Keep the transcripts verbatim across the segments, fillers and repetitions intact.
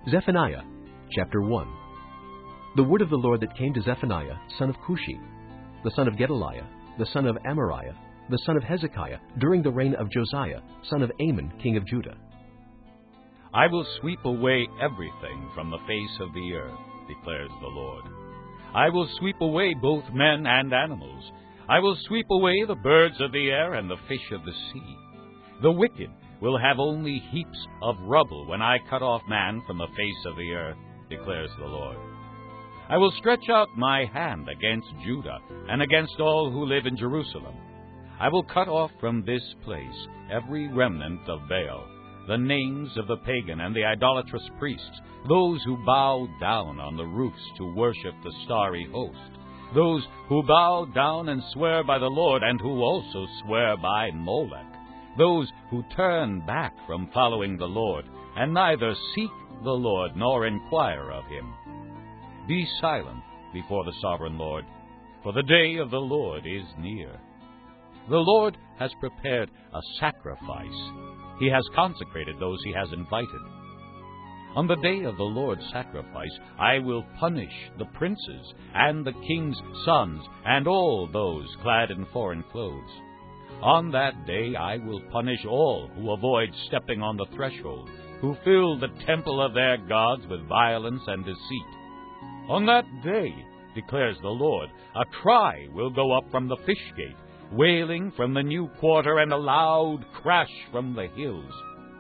Zephaniah chapter one. The word of the Lord that came to Zephaniah, son of Cushi, the son of Gedaliah, the son of Amariah, the son of Hezekiah, during the reign of Josiah, son of Amon, king of Judah. I will sweep away everything from the face of the earth, declares the Lord. I will sweep away both men and animals. I will sweep away the birds of the air and the fish of the sea. The wicked will have only heaps of rubble when I cut off man from the face of the earth, declares the Lord. I will stretch out my hand against Judah and against all who live in Jerusalem. I will cut off from this place every remnant of Baal, the names of the pagan and the idolatrous priests, those who bow down on the roofs to worship the starry host, those who bow down and swear by the Lord and who also swear by Molech, those who turn back from following the Lord and neither seek the Lord nor inquire of him. Be silent before the sovereign Lord, for the day of the Lord is near. The Lord has prepared a sacrifice. He has consecrated those he has invited. On the day of the Lord's sacrifice, I will punish the princes and the king's sons and all those clad in foreign clothes. On that day I will punish all who avoid stepping on the threshold, who fill the temple of their gods with violence and deceit. On that day, declares the Lord, a cry will go up from the fish gate, wailing from the new quarter, and a loud crash from the hills.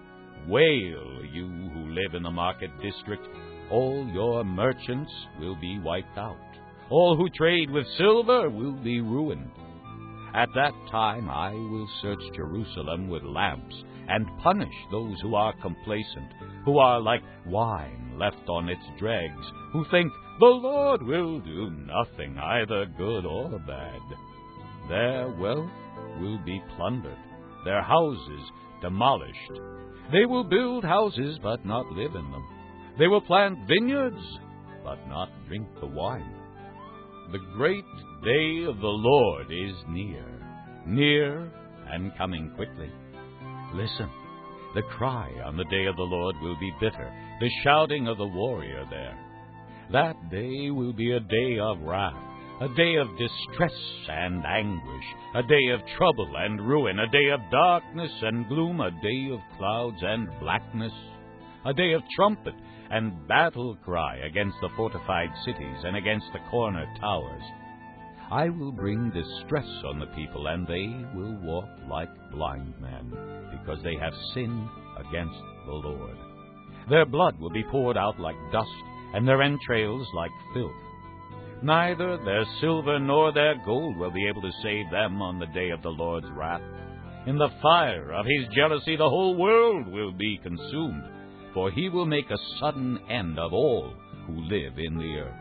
Wail, you who live in the market district, all your merchants will be wiped out. All who trade with silver will be ruined. At that time I will search Jerusalem with lamps, and punish those who are complacent, who are like wine left on its dregs, who think, the Lord will do nothing, either good or bad. Their wealth will be plundered, their houses demolished. They will build houses, but not live in them. They will plant vineyards, but not drink the wine. The great day of the Lord is near, near and coming quickly. Listen, the cry on the day of the Lord will be bitter, the shouting of the warrior there. That day will be a day of wrath, a day of distress and anguish, a day of trouble and ruin, a day of darkness and gloom, a day of clouds and blackness, a day of trumpet and battle cry against the fortified cities and against the corner towers. I will bring distress on the people, and they will walk like blind men, because they have sinned against the Lord. Their blood will be poured out like dust, and their entrails like filth. Neither their silver nor their gold will be able to save them on the day of the Lord's wrath. In the fire of his jealousy the whole world will be consumed, for he will make a sudden end of all who live in the earth.